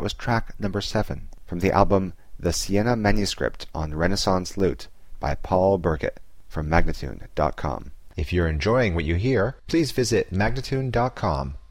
That was track number 7 from the album The Siena Manuscript on Renaissance Lute by Paul Burkett from Magnatune.com. If you're enjoying what you hear, please visit Magnatune.com